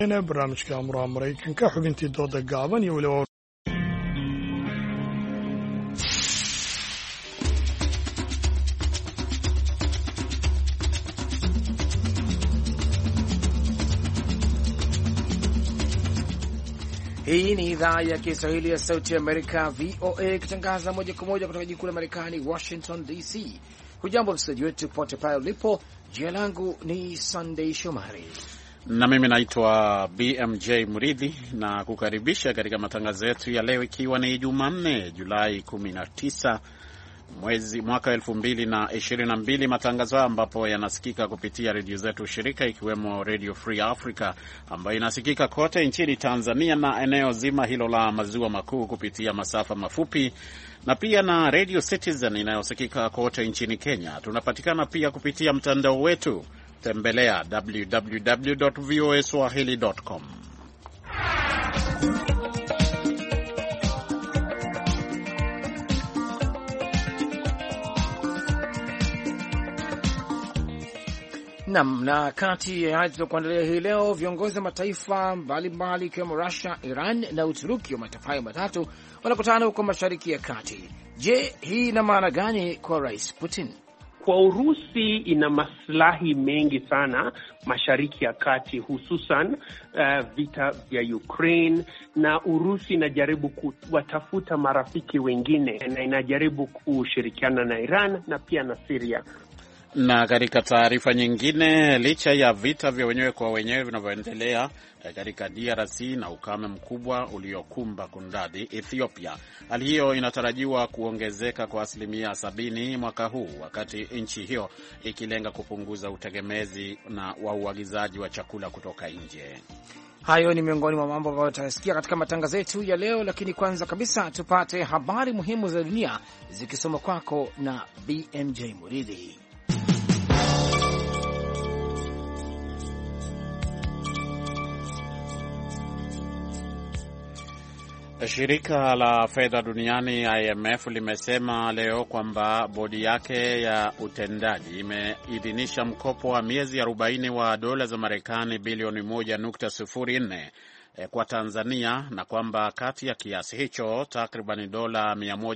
barnaamijka amuraha Maraykanka xubintii dooda gaaban iyo waliba Hii ni idhaa ya Kiswahili ya Sauti ya Amerika, VOA, ikitangaza moja kwa moja kutoka jiji kuu la Marekani, Washington DC. Hujambo msikilizaji wetu popote pale ulipo. Jina langu ni Sunday Shomari na mimi naitwa BMJ Muridhi, na kukaribisha katika matangazo yetu ya leo, ikiwa ni Jumanne Julai 19 mwaka 2022, matangazo ambapo yanasikika kupitia redio zetu shirika, ikiwemo Radio Free Africa ambayo inasikika kote nchini Tanzania na eneo zima hilo la maziwa makuu kupitia masafa mafupi, na pia na Radio Citizen inayosikika kote nchini Kenya. Tunapatikana pia kupitia mtandao wetu, tembelea www.voaswahili.com. Na kati ya haya tunakuandalia hii leo, viongozi wa mataifa mbalimbali ikiwemo Russia, Iran na Uturuki wa mataifa hayo matatu wanakutana huko Mashariki ya Kati. Je, hii ina maana gani kwa Rais Putin? Kwa Urusi ina maslahi mengi sana Mashariki ya Kati, hususan vita vya Ukraine, na Urusi inajaribu kuwatafuta marafiki wengine na inajaribu kushirikiana na Iran na pia na Syria. Na katika taarifa nyingine, licha ya vita vya wenyewe kwa wenyewe vinavyoendelea katika DRC na ukame mkubwa uliokumba Ethiopia, hali hiyo inatarajiwa kuongezeka kwa 70% mwaka huu, wakati nchi hiyo ikilenga kupunguza utegemezi na wa uagizaji wa chakula kutoka nje. Hayo ni miongoni mwa mambo ambayo tutasikia katika matangazo yetu ya leo, lakini kwanza kabisa tupate habari muhimu za dunia zikisoma kwako na BMJ Muridhi. Shirika la fedha duniani IMF limesema leo kwamba bodi yake ya utendaji imeidhinisha mkopo wa miezi 40 wa dola za Marekani bilioni 1.04 kwa Tanzania, na kwamba kati ya kiasi hicho takriban dola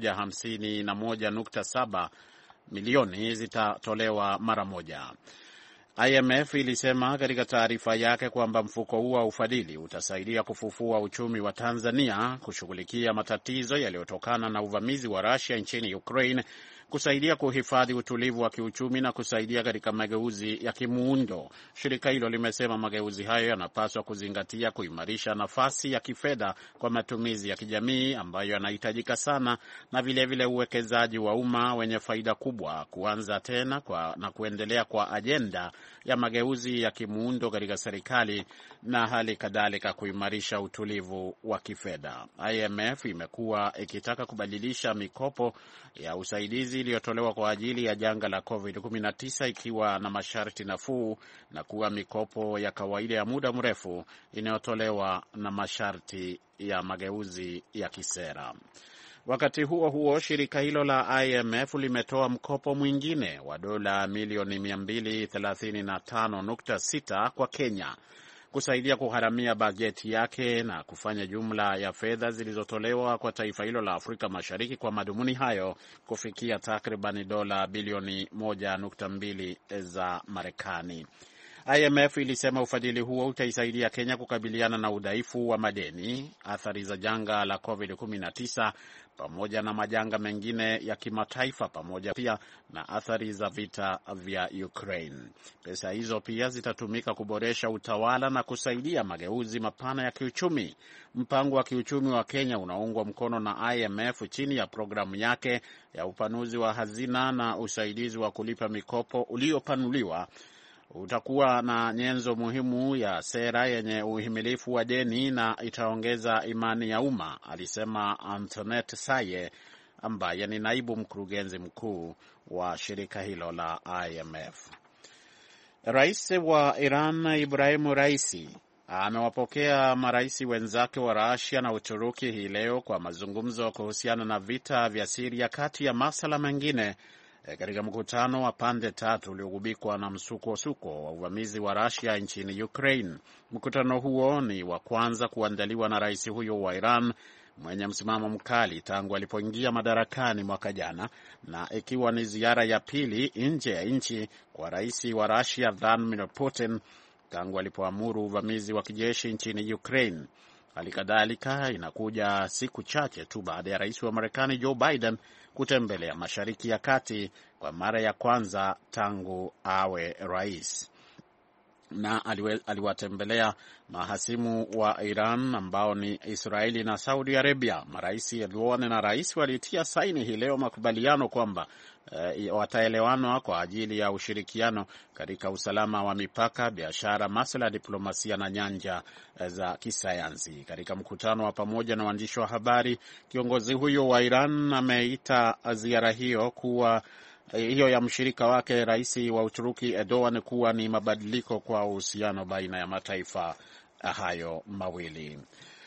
151.7 milioni zitatolewa mara moja. IMF ilisema katika taarifa yake kwamba mfuko huo wa ufadhili utasaidia kufufua uchumi wa Tanzania, kushughulikia matatizo yaliyotokana na uvamizi wa Russia nchini Ukraine, kusaidia kuhifadhi utulivu wa kiuchumi na kusaidia katika mageuzi ya kimuundo. Shirika hilo limesema mageuzi hayo yanapaswa kuzingatia kuimarisha nafasi ya kifedha kwa matumizi ya kijamii ambayo yanahitajika sana, na vilevile uwekezaji wa umma wenye faida kubwa, kuanza tena na kuendelea kwa ajenda ya mageuzi ya kimuundo katika serikali, na hali kadhalika kuimarisha utulivu wa kifedha. IMF imekuwa ikitaka kubadilisha mikopo ya usaidizi iliyotolewa kwa ajili ya janga la COVID-19 ikiwa na masharti nafuu na kuwa mikopo ya kawaida ya muda mrefu inayotolewa na masharti ya mageuzi ya kisera. Wakati huo huo, shirika hilo la IMF limetoa mkopo mwingine wa dola milioni 235.6 kwa Kenya kusaidia kugharamia bajeti yake na kufanya jumla ya fedha zilizotolewa kwa taifa hilo la Afrika Mashariki kwa madhumuni hayo kufikia takriban dola bilioni 1.2 za Marekani. IMF ilisema ufadhili huo utaisaidia Kenya kukabiliana na udhaifu wa madeni, athari za janga la COVID-19 pamoja na majanga mengine ya kimataifa, pamoja pia na athari za vita vya Ukraine. Pesa hizo pia zitatumika kuboresha utawala na kusaidia mageuzi mapana ya kiuchumi. Mpango wa kiuchumi wa Kenya unaungwa mkono na IMF chini ya programu yake ya upanuzi wa hazina na usaidizi wa kulipa mikopo uliopanuliwa. Utakuwa na nyenzo muhimu ya sera yenye uhimilifu wa deni na itaongeza imani ya umma, alisema Antoinette Saye ambaye ni naibu mkurugenzi mkuu wa shirika hilo la IMF. Rais wa Iran Ibrahim Raisi amewapokea marais wenzake wa Russia na Uturuki hii leo kwa mazungumzo kuhusiana na vita vya Syria, kati ya masuala mengine katika mkutano wa pande tatu uliogubikwa na msukosuko wa uvamizi wa Russia nchini Ukraine. Mkutano huo ni wa kwanza kuandaliwa na rais huyo wa Iran mwenye msimamo mkali tangu alipoingia madarakani mwaka jana, na ikiwa ni ziara ya pili nje ya nchi kwa rais wa Russia Vladimir Putin tangu alipoamuru uvamizi wa kijeshi nchini Ukraine. Halikadhalika inakuja siku chache tu baada ya rais wa Marekani Joe Biden kutembelea Mashariki ya Kati kwa mara ya kwanza tangu awe rais, na aliwatembelea mahasimu wa Iran ambao ni Israeli na Saudi Arabia. Marais Erdogan na rais walitia saini hii leo makubaliano kwamba wataelewana kwa ajili ya ushirikiano katika usalama wa mipaka, biashara, masuala ya diplomasia na nyanja za kisayansi. Katika mkutano wa pamoja na waandishi wa habari, kiongozi huyo wa Iran ameita ziara hiyo ya mshirika wake rais wa Uturuki Erdogan kuwa ni mabadiliko kwa uhusiano baina ya mataifa hayo mawili.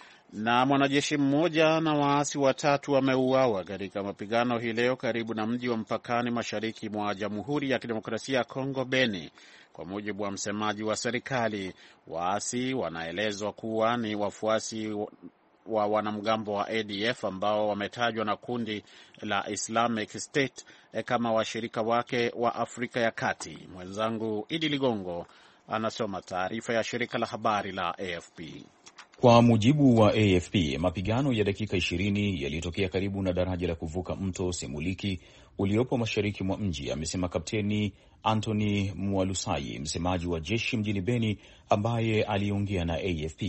Na mwanajeshi mmoja na waasi watatu wameuawa katika mapigano hii leo karibu na mji wa mpakani mashariki mwa Jamhuri ya Kidemokrasia ya Kongo, Beni. Kwa mujibu wa msemaji wa serikali, waasi wanaelezwa kuwa ni wafuasi wa wanamgambo wa ADF ambao wametajwa na kundi la Islamic State kama washirika wake wa Afrika ya Kati. Mwenzangu Idi Ligongo anasoma taarifa ya shirika la habari la AFP. Kwa mujibu wa AFP, mapigano ya dakika 20 yalitokea karibu na daraja la kuvuka mto Semuliki uliopo mashariki mwa mji, amesema Kapteni Anthony Mwalusai, msemaji wa jeshi mjini Beni, ambaye aliongea na AFP.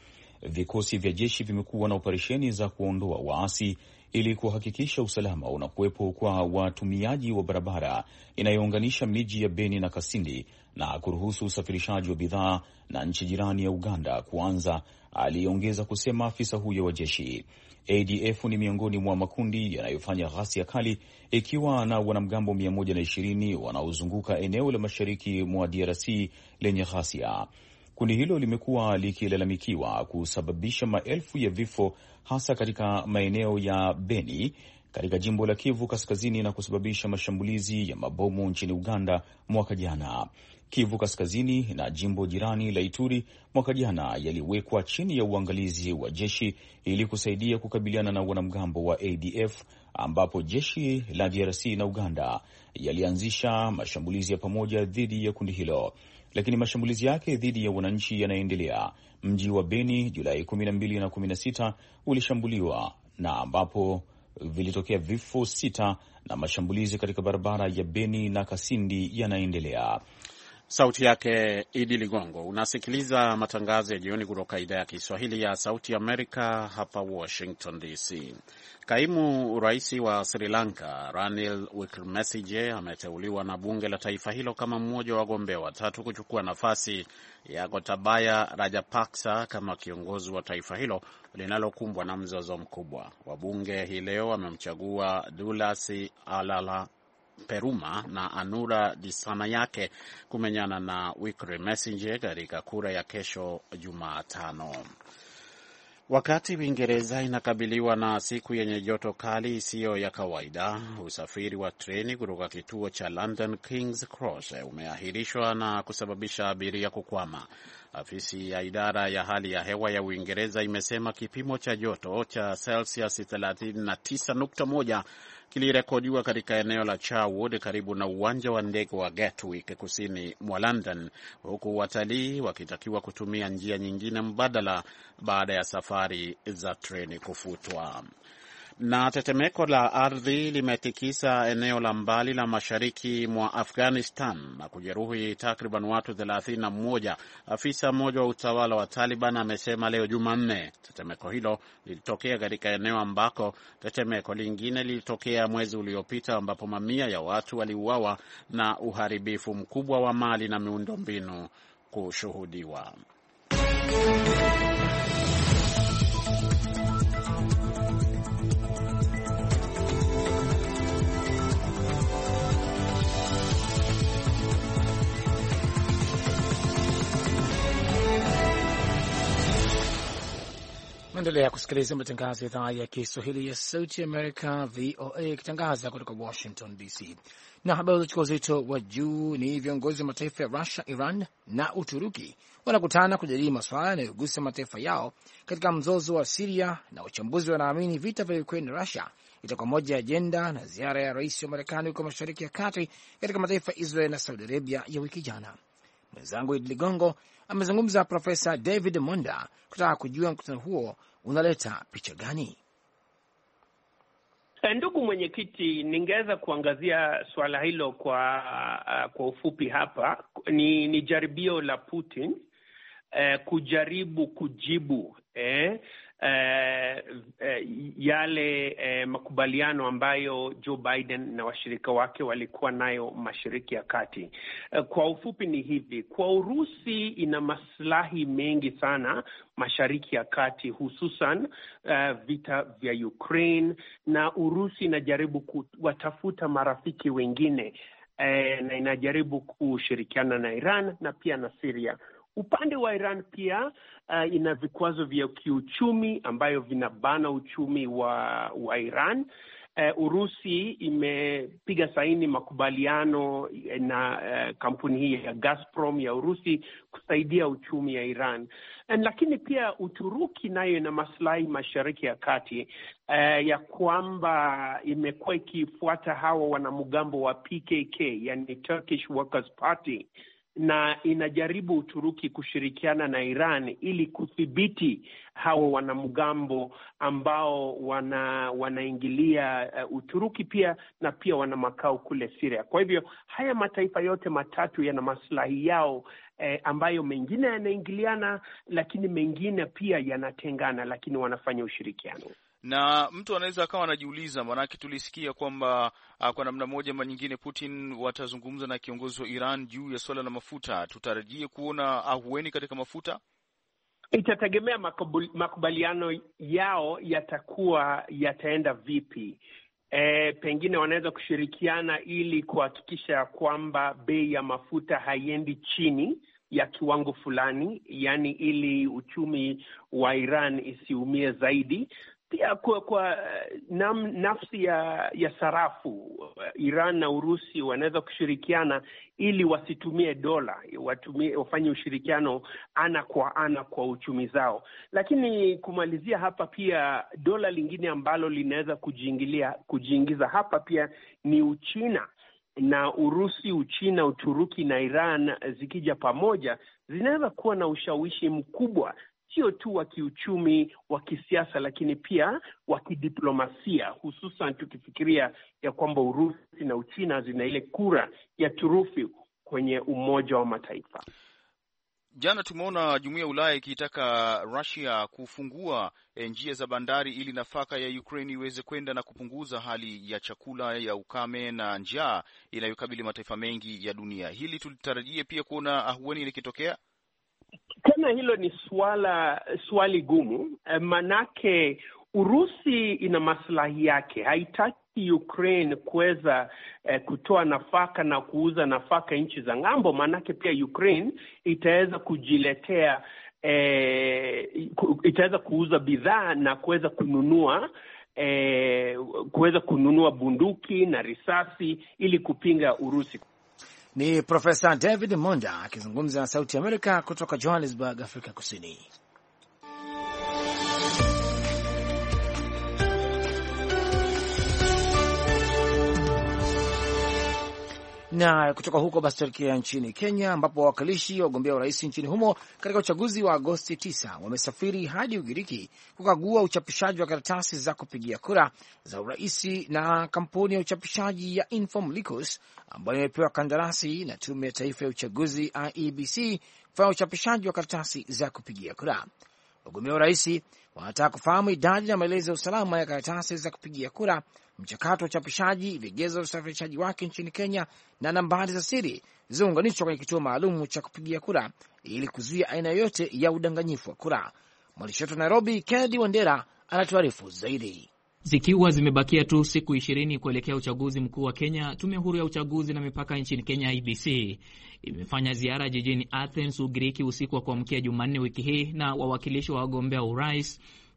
Vikosi vya jeshi vimekuwa na operesheni za kuondoa waasi ili kuhakikisha usalama unakuwepo kwa watumiaji wa barabara inayounganisha miji ya Beni na Kasindi na kuruhusu usafirishaji wa bidhaa na nchi jirani ya Uganda kuanza, aliongeza kusema afisa huyo wa jeshi. ADF ni miongoni mwa makundi yanayofanya ghasia kali, ikiwa na wanamgambo 120 wanaozunguka eneo la mashariki mwa DRC lenye ghasia. Kundi hilo limekuwa likilalamikiwa kusababisha maelfu ya vifo, hasa katika maeneo ya Beni katika jimbo la Kivu Kaskazini, na kusababisha mashambulizi ya mabomu nchini Uganda mwaka jana. Kivu Kaskazini na jimbo jirani la Ituri mwaka jana yaliwekwa chini ya uangalizi wa jeshi ili kusaidia kukabiliana na wanamgambo wa ADF, ambapo jeshi la DRC na Uganda yalianzisha mashambulizi ya pamoja dhidi ya kundi hilo. Lakini mashambulizi yake dhidi ya wananchi yanaendelea. Mji wa Beni Julai 12 na 16 ulishambuliwa, na ambapo vilitokea vifo 6, na mashambulizi katika barabara ya Beni na Kasindi yanaendelea. Sauti yake Idi Ligongo. Unasikiliza matangazo ya jioni kutoka idhaa ya Kiswahili ya Sauti Amerika hapa Washington DC. Kaimu rais wa Sri Lanka Ranil Wickremesinghe ameteuliwa na bunge la taifa hilo kama mmoja wa wagombea watatu kuchukua nafasi ya Gotabaya Rajapaksa kama kiongozi wa taifa hilo linalokumbwa na mzozo mkubwa. Wabunge hii leo wamemchagua Dulasi Alala Peruma na Anura Disanayake kumenyana na Wickremesinghe katika kura ya kesho Jumatano. Wakati Uingereza inakabiliwa na siku yenye joto kali isiyo ya kawaida, usafiri wa treni kutoka kituo cha London King's Cross umeahirishwa na kusababisha abiria kukwama. Afisi ya idara ya hali ya hewa ya Uingereza imesema kipimo cha joto cha Celsius 39.1 kilirekodiwa katika eneo la Charwood karibu na uwanja wa ndege wa Gatwick kusini mwa London, huku watalii wakitakiwa kutumia njia nyingine mbadala baada ya safari za treni kufutwa. Na tetemeko la ardhi limetikisa eneo la mbali la mashariki mwa Afghanistan na kujeruhi takriban watu 31, afisa mmoja wa utawala wa Taliban amesema leo Jumanne. Tetemeko hilo lilitokea katika eneo ambako tetemeko lingine lilitokea mwezi uliopita, ambapo mamia ya watu waliuawa na uharibifu mkubwa wa mali na miundombinu kushuhudiwa. Naendelea kusikiliza matangazo ya idhaa ya Kiswahili ya Sauti Amerika, VOA, ikitangaza kutoka Washington DC. Na habari za uzito wa juu ni viongozi wa mataifa ya Russia, Iran na Uturuki wanakutana kujadili masuala yanayogusa mataifa yao katika mzozo wa Siria, na wachambuzi wanaamini vita vya Ukraine na Russia itakuwa moja ya ajenda na ziara ya rais wa Marekani huko Mashariki ya Kati katika mataifa ya Israel na Saudi Arabia ya wiki jana. Mwenzangu Idi Ligongo amezungumza Profesa David Monda kutaka kujua mkutano huo unaleta picha gani. Ndugu mwenyekiti, ningeweza kuangazia suala hilo kwa ufupi hapa. Ni jaribio la Putin kujaribu kujibu yale makubaliano ambayo Joe Biden na washirika wake walikuwa nayo Mashariki ya Kati. Kwa ufupi ni hivi: kwa Urusi ina maslahi mengi sana Mashariki ya Kati, hususan vita vya Ukraine, na Urusi inajaribu kuwatafuta marafiki wengine na inajaribu kushirikiana na Iran na pia na Syria. Upande wa Iran pia ina vikwazo vya kiuchumi ambayo vinabana uchumi wa Iran. Urusi imepiga saini makubaliano na kampuni hii ya Gazprom ya Urusi kusaidia uchumi ya Iran. Lakini pia Uturuki nayo ina maslahi Mashariki ya Kati, ya kwamba imekuwa ikifuata hawa wanamgambo wa PKK, yani Turkish Workers Party, na inajaribu Uturuki kushirikiana na Iran ili kudhibiti hao wanamgambo ambao wanaingilia Uturuki pia, na pia wana makao kule Syria. Kwa hivyo haya mataifa yote matatu yana maslahi yao ambayo mengine yanaingiliana, lakini mengine pia yanatengana, lakini wanafanya ushirikiano. Na mtu anaweza akawa anajiuliza, maanake tulisikia kwamba kwa namna moja ama nyingine Putin watazungumza na kiongozi wa Iran juu ya swala la mafuta. Tutarajie kuona ahueni katika mafuta? Itategemea makubaliano yao yataenda vipi. Pengine wanaweza kushirikiana ili kuhakikisha kwamba bei ya mafuta haiendi chini ya kiwango fulani, yani ili uchumi wa Iran isiumie zaidi. Pia kwa nafsi ya sarafu, Iran na Urusi wanaweza kushirikiana ili wasitumie dola, wafanye ushirikiano ana kwa uchumi zao. Lakini kumalizia hapa, pia dola lingine ambalo linaweza kujiingiza hapa pia ni Uchina. Na Urusi, Uchina, Uturuki na Iran zikija pamoja zinaweza kuwa na ushawishi mkubwa, sio tu wa kiuchumi, wa kisiasa, lakini pia wa kidiplomasia, hususan tukifikiria ya kwamba Urusi na Uchina zina ile kura ya turufu kwenye Umoja wa Mataifa. Jana tumeona Jumuiya ya Ulaya ikiitaka Russia kufungua njia za bandari ili nafaka ya Ukraine iweze kwenda na kupunguza hali ya chakula, ya ukame na njaa inayokabili mataifa mengi ya dunia. Hili tulitarajie pia kuona ahueni likitokea? Tena hilo ni swali gumu, manake Urusi ina maslahi yake. Haitaki Ukraine kuweza kutoa nafaka na kuuza nafaka nchi za ng'ambo, manake pia Ukraine itaweza kujiletea itaweza kuuza bidhaa na kuweza kununua bunduki na risasi ili kupinga Urusi. Ni Profesa David Monda akizungumza na Sauti Amerika kutoka Johannesburg, Afrika Kusini. Na kutoka huko basi tuelekea nchini Kenya, ambapo wawakilishi wa wagombea urais nchini humo katika uchaguzi wa Agosti 9 wamesafiri hadi Ugiriki kukagua uchapishaji wa karatasi za kupigia kura za uraisi na kampuni ya uchapishaji ya Inform Lycos ambayo imepewa kandarasi na Tume ya Taifa ya Uchaguzi IEBC kufanya uchapishaji wa karatasi za kupigia kura. Wagombea urais wanataka kufahamu idadi na maelezo ya usalama ya karatasi za kupigia kura, mchakato wa uchapishaji, vigezo vya usafirishaji wake nchini Kenya na nambari za siri zilizounganishwa kwenye kituo maalum cha kupigia kura ili kuzuia aina yoyote ya udanganyifu wa kura. Mwandishi wetu Nairobi, Kennedy Wandera, anatuarifu zaidi. Zikiwa zimebakia tu siku 20 kuelekea uchaguzi mkuu wa Kenya, Tume Huru ya Uchaguzi na Mipaka nchini Kenya IEBC imefanya ziara jijini Athens, Ugiriki usiku wa kuamkia Jumanne wiki hii na wawakilishi wa wagombea urais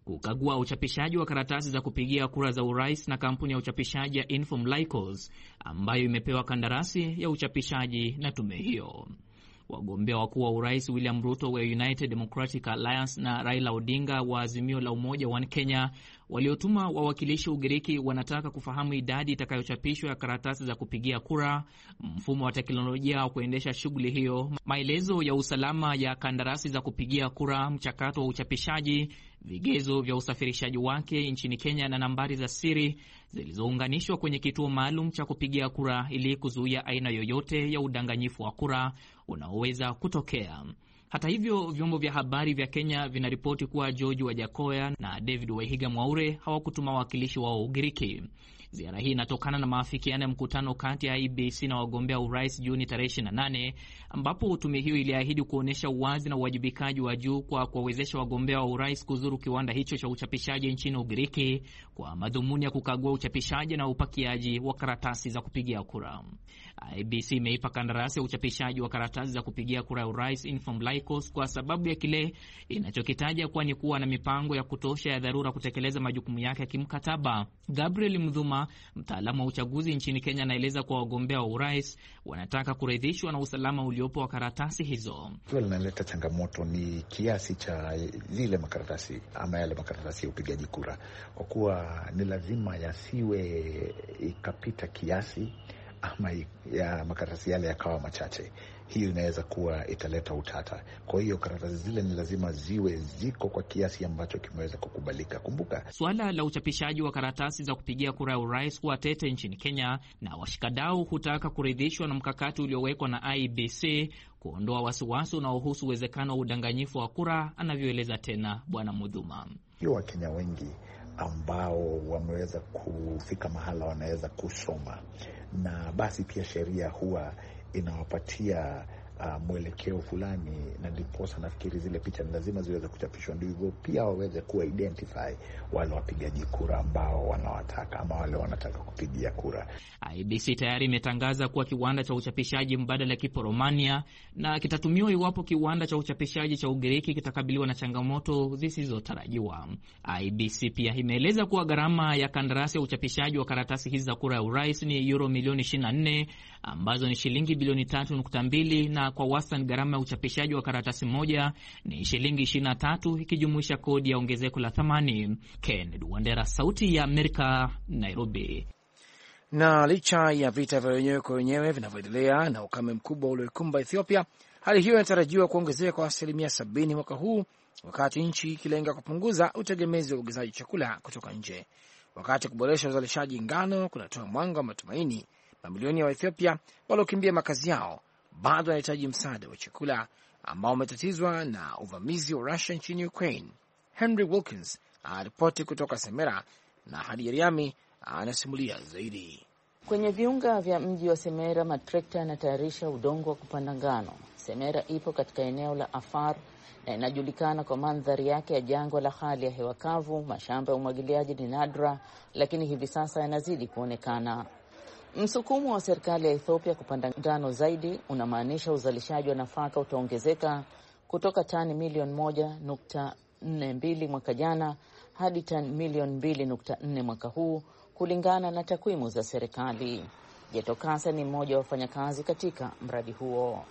kukagua uchapishaji wa karatasi za kupigia kura za urais na kampuni ya uchapishaji ya Inform Lycos ambayo imepewa kandarasi ya uchapishaji na tume hiyo. Wagombea wakuu wa urais William Ruto wa United Democratic Alliance na Raila Odinga wa Azimio la Umoja One Kenya waliotuma wawakilishi Ugiriki wanataka kufahamu idadi itakayochapishwa ya karatasi za kupigia kura, mfumo wa teknolojia wa kuendesha shughuli hiyo, maelezo ya usalama ya kandarasi za kupigia kura, mchakato wa uchapishaji, vigezo vya usafirishaji wake nchini Kenya na nambari za siri zilizounganishwa kwenye kituo maalum cha kupigia kura ili kuzuia aina yoyote ya udanganyifu wa kura unaoweza kutokea. Hata hivyo, vyombo vya habari vya Kenya vinaripoti kuwa George Wajackoya na David Wahiga Mwaure hawakutuma wawakilishi wao Ugiriki. Ziara hii inatokana na maafikiano ya mkutano kati ya IEBC na wagombea urais Juni tarehe 28, ambapo tume hiyo iliahidi kuonyesha uwazi na uwajibikaji wa juu kwa kuwawezesha wagombea wa urais kuzuru kiwanda hicho cha uchapishaji nchini Ugiriki kwa madhumuni ya kukagua uchapishaji na upakiaji wa karatasi za kupigia kura. IEBC imeipa kandarasi ya uchapishaji wa karatasi za kupigia kura ya urais Inform Lycos kwa sababu ya kile inachokitaja kuwa ni kuwa na mipango ya kutosha ya dharura kutekeleza majukumu yake ya kimkataba. Gabriel Mdhuma, mtaalamu wa uchaguzi nchini Kenya, anaeleza kwa wagombea wa urais wanataka kuridhishwa na usalama uliopo wa karatasi hizo. Kile linaleta changamoto ni kiasi cha zile makaratasi ama yale makaratasi ya upigaji kura, kwa kuwa ni lazima yasiwe ikapita kiasi ama ya makaratasi yale yakawa machache. Hiyo inaweza kuwa italeta utata. Kwa hiyo karatasi zile ni lazima ziwe ziko kwa kiasi ambacho kimeweza kukubalika. Kumbuka, suala la uchapishaji wa karatasi za kupigia kura ya urais huwa tete nchini Kenya, na washikadau hutaka kuridhishwa na mkakati uliowekwa na IEBC kuondoa wasiwasi unaohusu uwezekano wa udanganyifu wa kura, anavyoeleza tena Bwana Mudhuma. Wakenya wengi ambao wameweza kufika mahala wanaweza kusoma, na basi pia sheria huwa inawapatia mwelekeo fulani, na ndiposa nafikiri zile picha ni lazima ziweze kuchapishwa, ndivyo pia waweze kuwa identify wale wapigaji kura ambao wanawataka ama wale wanataka kupigia kura. IEBC tayari imetangaza kuwa kiwanda cha uchapishaji mbadala kipo Romania na kitatumiwa iwapo kiwanda cha uchapishaji cha Ugiriki kitakabiliwa na changamoto zisizotarajiwa. IEBC pia imeeleza kuwa gharama ya kandarasi ya uchapishaji wa karatasi hizi za kura ya urais ni euro milioni 24 ambazo ni shilingi bilioni 3.2, na kwa wastani gharama ya uchapishaji wa karatasi moja ni shilingi 23 ikijumuisha kodi ya ongezeko la thamani. Kennedy Wandera, Sauti ya Amerika, Nairobi. Na licha ya vita vya wenyewe kwa wenyewe vinavyoendelea na ukame mkubwa ulioikumba Ethiopia, hali hiyo inatarajiwa kuongezeka kwa 70% mwaka huu, wakati nchi ikilenga kupunguza utegemezi wa uagizaji chakula kutoka nje. Wakati kuboresha uzalishaji ngano kunatoa mwanga wa matumaini, mamilioni ya Waethiopia waliokimbia makazi yao bado wanahitaji msaada wa chakula ambao umetatizwa na uvamizi wa Russia nchini Ukraine. Henry Wilkins aripoti kutoka Semera na Hadi Yariami anasimulia zaidi. Kwenye viunga vya mji wa Semera, matrekta yanatayarisha udongo wa kupanda ngano. Semera ipo katika eneo la Afar na inajulikana kwa mandhari yake ya jangwa la hali ya hewa kavu. Mashamba ya umwagiliaji ni nadra, lakini hivi sasa yanazidi kuonekana. Msukumo wa serikali ya Ethiopia kupanda ngano zaidi unamaanisha uzalishaji wa nafaka utaongezeka kutoka tani milioni 1.42 mwaka jana hadi tani milioni 2.4 mwaka huu, kulingana na takwimu za serikali. Jeto Kasa ni mmoja wa wafanyakazi katika mradi huo.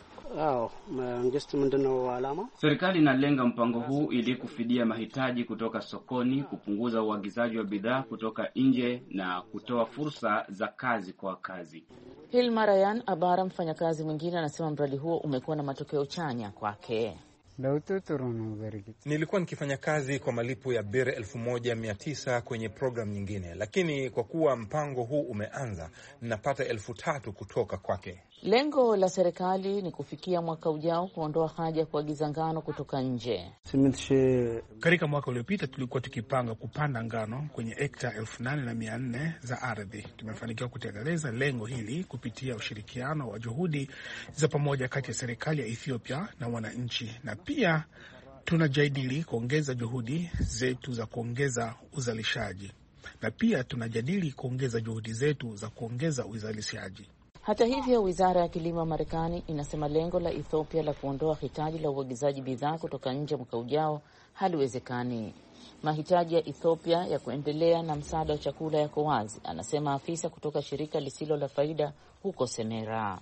Serikali inalenga mpango huu ili kufidia mahitaji kutoka sokoni, kupunguza uagizaji wa bidhaa kutoka nje na kutoa fursa za kazi kwa wakazi. Hilma Ryan Abara, mfanyakazi mwingine, anasema mradi huo umekuwa na matokeo chanya kwake. Nilikuwa nikifanya kazi kwa malipo ya bere 1900 kwenye programu nyingine, lakini kwa kuwa mpango huu umeanza, ninapata 3000 kutoka kwake. Lengo la serikali ni kufikia mwaka ujao kuondoa haja ya kuagiza ngano kutoka nje. Katika mwaka uliopita tulikuwa tukipanga kupanda ngano kwenye hekta 8400 za ardhi. Tumefanikiwa kutekeleza lengo hili kupitia ushirikiano wa juhudi za pamoja kati ya serikali ya Ethiopia na wananchi, na pia tunajadili kuongeza juhudi zetu za kuongeza uzalishaji, na pia tunajadili kuongeza juhudi zetu za kuongeza uzalishaji. Hata hivyo, Wizara ya Kilimo ya Marekani inasema lengo la Ethiopia la kuondoa hitaji la uagizaji bidhaa kutoka nje mwaka ujao haliwezekani. Mahitaji ya Ethiopia ya kuendelea na msaada wa chakula yako wazi, anasema afisa kutoka shirika lisilo la faida huko Semera.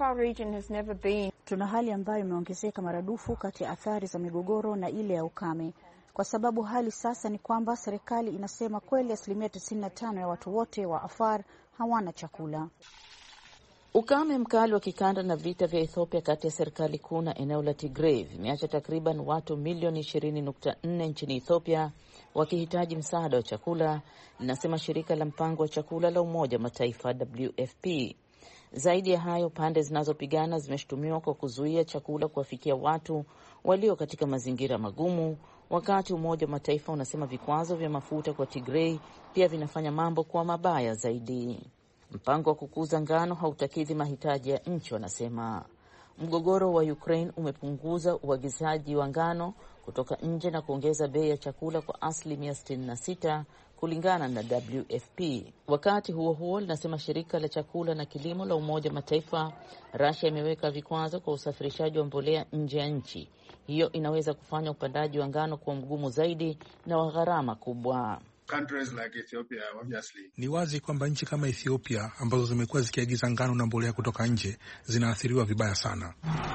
Tuna hali ambayo imeongezeka maradufu kati ya athari za migogoro na ile ya ukame, kwa sababu hali sasa ni kwamba serikali inasema kweli 95% ya watu wote wa Afar hawana chakula. Ukame mkali wa kikanda na vita vya Ethiopia kati ya serikali kuu na eneo la Tigray vimeacha takriban watu milioni 20.4 nchini Ethiopia wakihitaji msaada wa chakula, linasema shirika la mpango wa chakula la Umoja Mataifa WFP. Zaidi ya hayo, pande zinazopigana zimeshutumiwa kwa kuzuia chakula kuwafikia watu walio katika mazingira magumu, wakati Umoja wa Mataifa unasema vikwazo vya mafuta kwa Tigray pia vinafanya mambo kuwa mabaya zaidi. Mpango wa kukuza ngano hautakidhi mahitaji ya nchi, wanasema. Mgogoro wa Ukraine umepunguza uagizaji wa ngano kutoka nje na kuongeza bei ya chakula kwa asilimia 66 kulingana na WFP. Wakati huo huo, linasema shirika la chakula na kilimo la Umoja Mataifa, Russia imeweka vikwazo kwa usafirishaji wa mbolea nje ya nchi. Hiyo inaweza kufanya upandaji wa ngano kuwa mgumu zaidi na wa gharama kubwa. Like Ethiopia, obviously. Ni wazi kwamba nchi kama Ethiopia ambazo zimekuwa zikiagiza ngano na mbolea kutoka nje zinaathiriwa vibaya sana.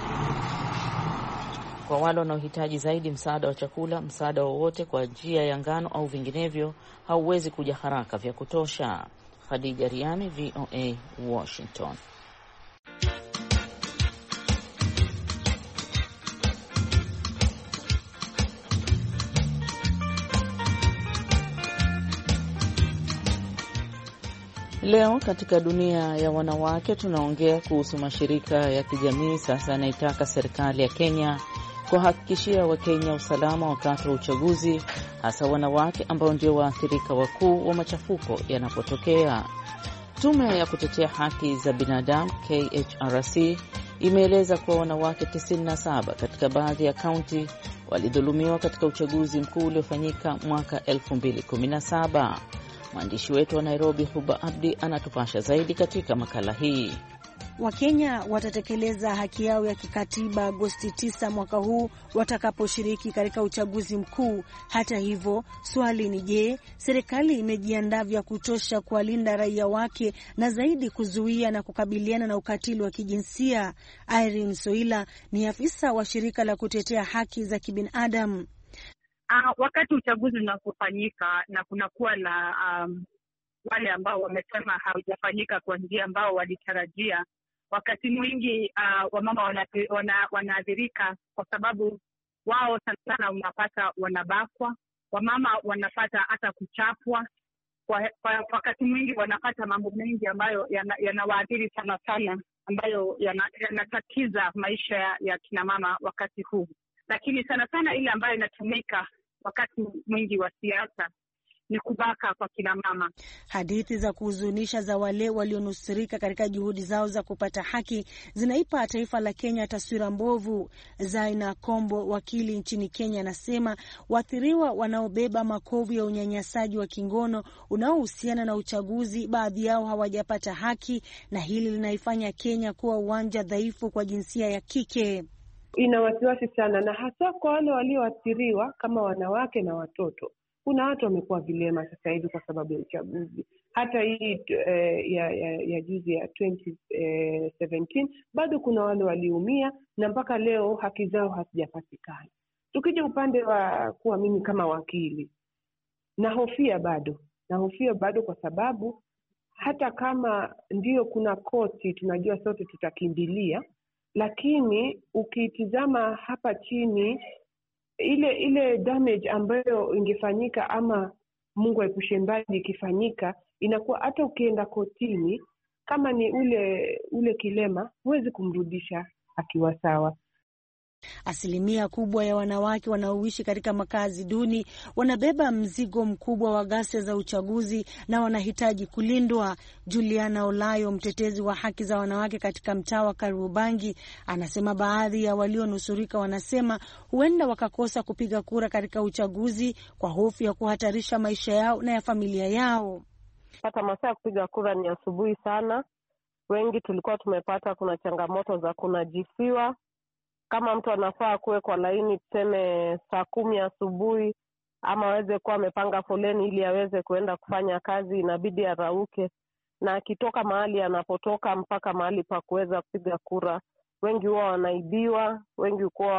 Kwa wale wanaohitaji zaidi msaada wa chakula, msaada wowote kwa njia ya ngano au vinginevyo hauwezi kuja haraka vya kutosha. Khadija Riami, VOA, Washington. Leo katika dunia ya wanawake tunaongea kuhusu mashirika ya kijamii sasa yanaitaka serikali ya Kenya kuhakikishia Wakenya usalama wakati wa uchaguzi, hasa wanawake ambao ndio waathirika wakuu wa machafuko yanapotokea. Tume ya kutetea haki za binadamu KHRC imeeleza kuwa wanawake 97 katika baadhi ya kaunti walidhulumiwa katika uchaguzi mkuu uliofanyika mwaka 2017. Mwandishi wetu wa Nairobi Huba Abdi anatupasha zaidi katika makala hii. Wakenya watatekeleza haki yao ya kikatiba Agosti 9 mwaka huu watakaposhiriki katika uchaguzi mkuu. Hata hivyo, swali ni je, serikali imejiandaa vya kutosha kuwalinda raia wake na zaidi kuzuia na kukabiliana na ukatili wa kijinsia? Irene Soila ni afisa wa shirika la kutetea haki za kibinadamu. Wakati uchaguzi unapofanyika na kunakuwa na wale ambao wamesema haujafanyika kwa njia ambao walitarajia, wakati mwingi wamama wanaathirika kwa sababu wao sana unapata wanabakwa, wamama wanapata hata kuchapwa. Kwa wakati mwingi wanapata mambo mengi ambayo yanawaathiri sana ambayo yanatatiza maisha ya kina mama wakati huu. Lakini sana ile ambayo inatumika wakati mwingi wa siasa ni kubaka kwa kina mama. Hadithi za kuhuzunisha za wale walionusurika katika juhudi zao za kupata haki zinaipa taifa la Kenya taswira mbovu. Zaina Kombo, wakili nchini Kenya, anasema waathiriwa wanaobeba makovu ya unyanyasaji wa kingono unaohusiana na uchaguzi, baadhi yao hawajapata haki, na hili linaifanya Kenya kuwa uwanja dhaifu kwa jinsia ya kike. Ina wasiwasi sana, na hasa kwa wale walioathiriwa kama wanawake na watoto. Kuna watu wamekuwa vilema sasa hivi kwa sababu ya uchaguzi. Hata hii ya juzi ya 2017 bado kuna wale waliumia na mpaka leo haki zao hazijapatikana. Tukija upande wa kuwa mimi kama wakili, nahofia bado kwa sababu hata kama ndio kuna koti tunajua sote tutakimbilia, lakini ukitizama hapa chini ile damage ambayo ingefanyika, ama Mungu aepushe mbali ikifanyika, inakuwa hata ukienda kotini kama ni ule kilema huwezi kumrudisha akiwa sawa. Asilimia kubwa ya wanawake wanaoishi katika makazi duni wanabeba mzigo mkubwa wa ghasia za uchaguzi na wanahitaji kulindwa. Juliana Olayo, mtetezi wa haki za wanawake katika mtaa wa Kariobangi, anasema baadhi ya walionusurika wanasema huenda wakakosa kupiga kura katika uchaguzi kwa hofu ya kuhatarisha maisha yao na ya familia yao. Pata masaa ya kupiga kura ni asubuhi sana. Wengi tulikuwa tumepata kuna changamoto za kunajisiwa. Kama mtu anafaa kuwe kwa laini tuseme saa 10 asubuhi, ama aweze kuwa amepanga foleni ili aweze kuenda kufanya kazi, inabidi arauke. Na akitoka mahali anapotoka mpaka mahali pa kuweza kupiga kura, wengi huwa wanaibiwa, wengi huwa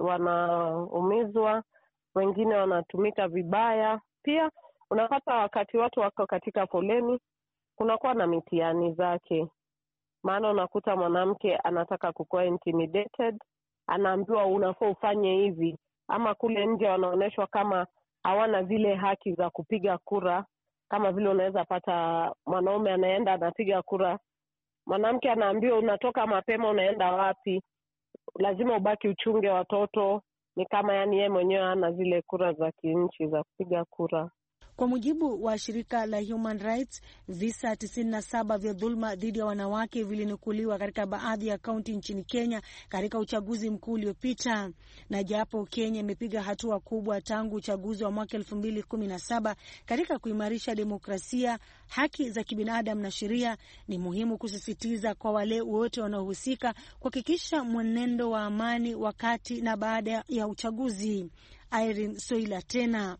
wanaumizwa, wengine wanatumika vibaya. Pia unapata wakati watu wako katika foleni, kunakuwa na mitihani zake. Maana unakuta mwanamke anataka kukuwa intimidated, anaambiwa unafaa ufanye hivi, ama kule nje wanaonyeshwa kama hawana zile haki za kupiga kura. Kama vile unaweza pata mwanaume anaenda anapiga kura, mwanamke anaambiwa unatoka mapema, unaenda wapi? Lazima ubaki uchunge watoto. Ni kama yani yeye mwenyewe hana zile kura za kinchi za kupiga kura. Kwa mujibu wa shirika la Human Rights, visa 97 vya dhulma dhidi ya wanawake vilinukuliwa katika baadhi ya kaunti nchini Kenya katika uchaguzi mkuu uliopita. Na japo Kenya imepiga hatua kubwa tangu uchaguzi wa mwaka 2017 katika kuimarisha demokrasia, haki za kibinadamu na sheria, ni muhimu kusisitiza kwa wale wote wanaohusika kuhakikisha mwenendo wa amani wakati na baada ya uchaguzi. Irene Soila tena.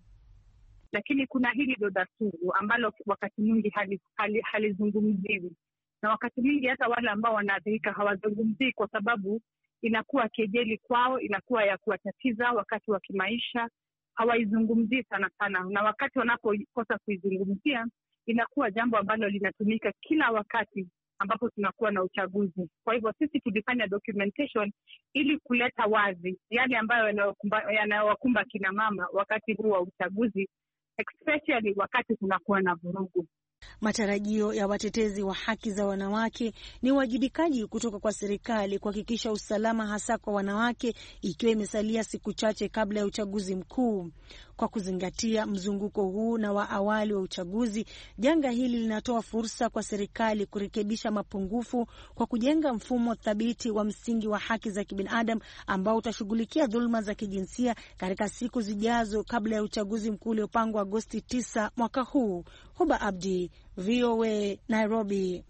Lakini kuna hili doda sugu ambalo wakati mwingi halizungumziwi. Na wakati mwingi hata wale ambao wanaathirika hawazungumzii kwa sababu inakuwa kejeli kwao, inakuwa ya kuwatatiza wakati wa kimaisha, hawaizungumzii sana sana. Na wakati wanapokosa kuizungumzia, inakuwa jambo ambalo linatumika kila wakati ambapo tunakuwa na uchaguzi. Kwa hivyo sisi tulifanya documentation ili kuleta wazi yale ambayo yanayowakumba kina mama wakati huu wa uchaguzi, especially wakati kunakuwa na vurugu. Matarajio ya watetezi wa haki za wanawake ni uwajibikaji kutoka kwa serikali kuhakikisha usalama, hasa kwa wanawake, ikiwa imesalia siku chache kabla ya uchaguzi mkuu. Kwa kuzingatia mzunguko huu na wa awali wa uchaguzi, janga hili linatoa fursa kwa serikali kurekebisha mapungufu kwa kujenga mfumo thabiti wa msingi wa haki za kibinadamu ambao utashughulikia dhuluma za kijinsia katika siku zijazo kabla ya uchaguzi mkuu uliopangwa Agosti 9 mwaka huu. Huba Abdi, VOA, Nairobi.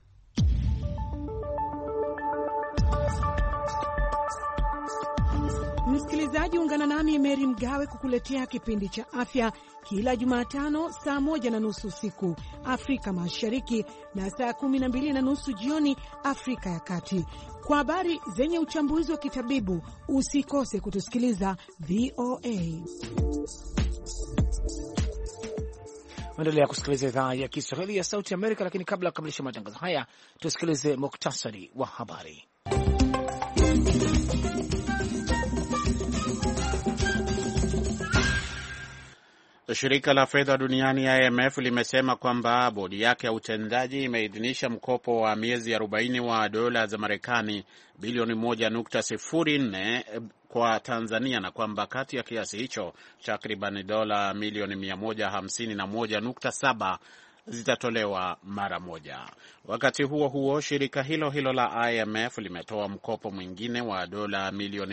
Msikilizaji, ungana nami Mary Mgawe kukuletea kipindi cha afya kila Jumatano saa 1:30 usiku Afrika Mashariki na saa 12:30 jioni Afrika ya Kati. Kwa habari zenye uchambuzi wa kitabibu, usikose kutusikiliza VOA. Endelea kusikiliza idhaa ya Kiswahili ya Sauti Amerika, lakini kabla ya kukamilisha matangazo haya, tusikilize muktasari wa habari. Shirika la fedha duniani IMF limesema kwamba bodi yake ya utendaji imeidhinisha mkopo wa miezi 40 wa dola za Marekani bilioni 1.04 kwa Tanzania, na kwamba kati ya kiasi hicho takriban dola milioni 151.7 zitatolewa mara moja. Wakati huo huo, shirika hilo hilo la IMF limetoa mkopo mwingine wa dola milioni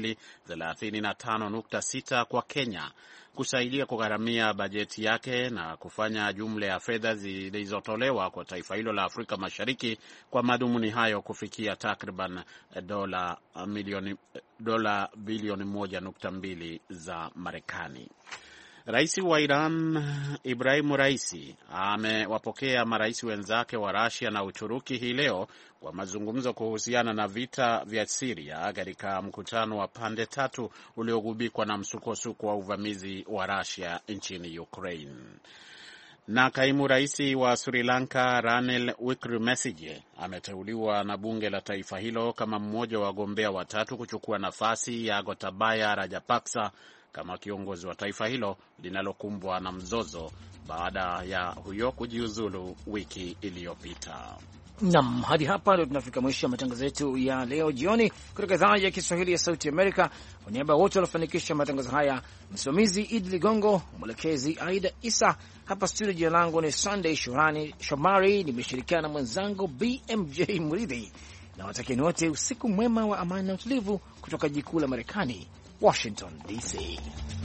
235.6 kwa Kenya kusaidia kugharamia bajeti yake na kufanya jumla ya fedha zilizotolewa kwa taifa hilo la Afrika Mashariki kwa madhumuni hayo kufikia takriban dola bilioni 1.2 za Marekani. Rais wa Iran Ibrahim Raisi amewapokea marais wenzake wa Russia na Uturuki hii leo kwa mazungumzo kuhusiana na vita vya Syria katika mkutano wa pande tatu uliogubikwa na msukosuko wa uvamizi wa Russia nchini Ukraine. Na kaimu rais wa Sri Lanka Ranil Wickremesinghe ameteuliwa na bunge la taifa hilo kama mmoja wa wagombea watatu kuchukua nafasi ya Gotabaya Rajapaksa kama kiongozi wa taifa hilo linalokumbwa na mzozo baada ya huyo kujiuzulu wiki iliyopita. Naam, hadi hapa ndio tunafika mwisho wa matangazo yetu ya leo jioni kutoka idhaa ya Kiswahili ya Sauti Amerika. Kwa niaba ya wote waliofanikisha matangazo haya, msimamizi Idi Ligongo, mwelekezi Aida Isa, hapa studio jina langu ni Sunday Shomari, nimeshirikiana na mwenzangu BMJ Muridhi, na watakieni wote usiku mwema wa amani na utulivu kutoka jikuu la Marekani, Washington DC.